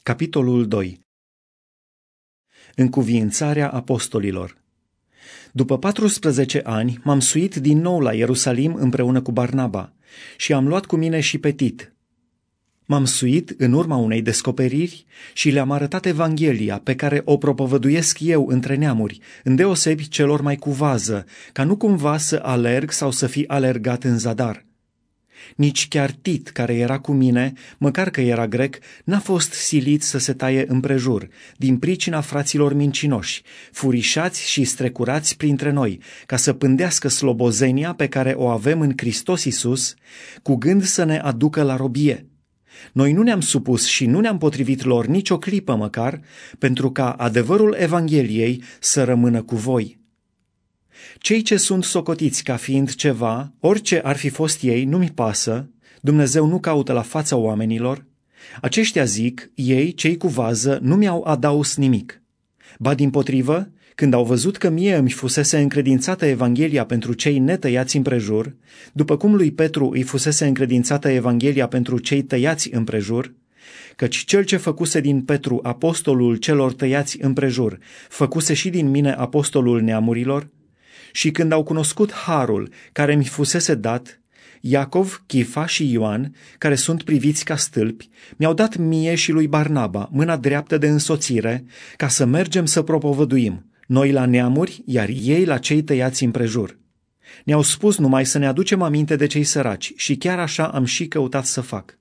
Capitolul 2. Încuviințarea apostolilor. După 14 ani m-am suit din nou la Ierusalim împreună cu Barnaba și am luat cu mine și pe Tit. M-am suit în urma unei descoperiri și le-am arătat Evanghelia pe care o propovăduiesc eu între neamuri, îndeosebi celor mai cu vază, ca nu cumva să alerg sau să fi alergat în zadar. Nici chiar Tit, care era cu mine, măcar că era grec, n-a fost silit să se taie împrejur, din pricina fraților mincinoși, furișați și strecurați printre noi, ca să pândească slobozenia pe care o avem în Hristos Iisus, cu gând să ne aducă la robie. Noi nu ne-am supus și nu ne-am potrivit lor nicio clipă măcar, pentru ca adevărul Evangheliei să rămână cu voi. Cei ce sunt socotiți ca fiind ceva, orice ar fi fost ei, nu-mi pasă, Dumnezeu nu caută la fața oamenilor, aceștia zic, ei, cei cu vază, nu mi-au adaus nimic. Ba dimpotrivă, când au văzut că mie îmi fusese încredințată Evanghelia pentru cei netăiați împrejur, după cum lui Petru îi fusese încredințată Evanghelia pentru cei tăiați împrejur, căci cel ce făcuse din Petru apostolul celor tăiați împrejur, făcuse și din mine apostolul neamurilor, și când au cunoscut harul care mi fusese dat, Iacov, Chifa și Ioan, care sunt priviți ca stâlpi, mi-au dat mie și lui Barnaba mâna dreaptă de însoțire, ca să mergem să propovăduim, noi la neamuri, iar ei la cei tăiați împrejur. Ne-au spus numai să ne aducem aminte de cei săraci și chiar așa am și căutat să fac.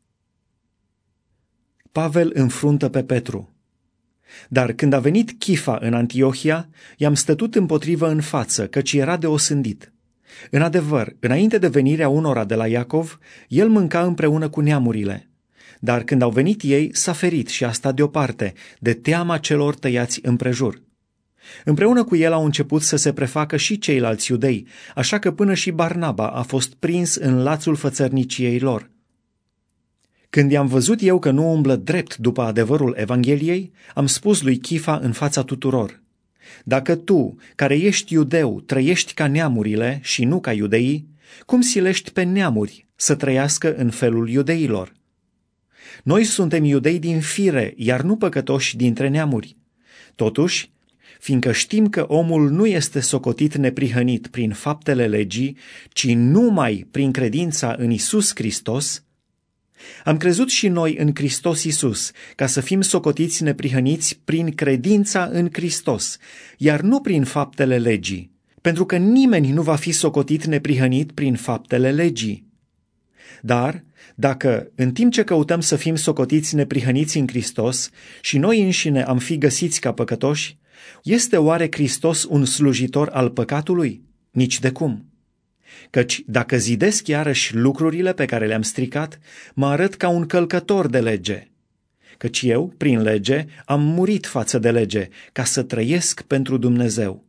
Pavel înfruntă pe Petru. Dar când a venit Chifa în Antiohia, i-am stătut împotrivă în față, căci era de osândit. În adevăr, înainte de venirea unora de la Iacov, el mânca împreună cu neamurile. Dar când au venit ei, s-a ferit și a stat deoparte, de teama celor tăiați împrejur. Împreună cu el au început să se prefacă și ceilalți iudei, așa că până și Barnaba a fost prins în lațul fățărniciei lor. Când i-am văzut eu că nu umblă drept după adevărul Evangheliei, am spus lui Chifa în fața tuturor: dacă tu, care ești iudeu, trăiești ca neamurile și nu ca iudeii, cum silești pe neamuri să trăiască în felul iudeilor? Noi suntem iudei din fire, iar nu păcătoși dintre neamuri. Totuși, fiindcă știm că omul nu este socotit neprihănit prin faptele legii, ci numai prin credința în Iisus Hristos, am crezut și noi în Hristos Iisus, ca să fim socotiți neprihăniți prin credința în Hristos, iar nu prin faptele legii, pentru că nimeni nu va fi socotit neprihănit prin faptele legii. Dar, dacă, în timp ce căutăm să fim socotiți neprihăniți în Hristos și noi înșine am fi găsiți ca păcătoși, este oare Hristos un slujitor al păcatului? Nici de cum. Căci dacă zidesc iarăși lucrurile pe care le-am stricat, mă arăt ca un călcător de lege. Căci eu, prin lege, am murit față de lege, ca să trăiesc pentru Dumnezeu.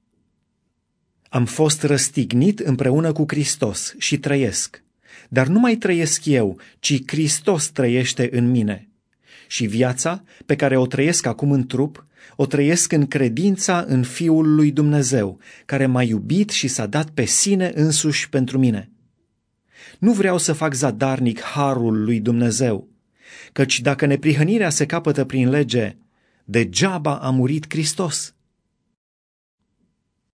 Am fost răstignit împreună cu Hristos și trăiesc, dar nu mai trăiesc eu, ci Hristos trăiește în mine. Și viața, pe care o trăiesc acum în trup, o trăiesc în credința în Fiul lui Dumnezeu, care m-a iubit și s-a dat pe sine însuși pentru mine. Nu vreau să fac zadarnic harul lui Dumnezeu, căci dacă neprihănirea se capătă prin lege, degeaba a murit Hristos.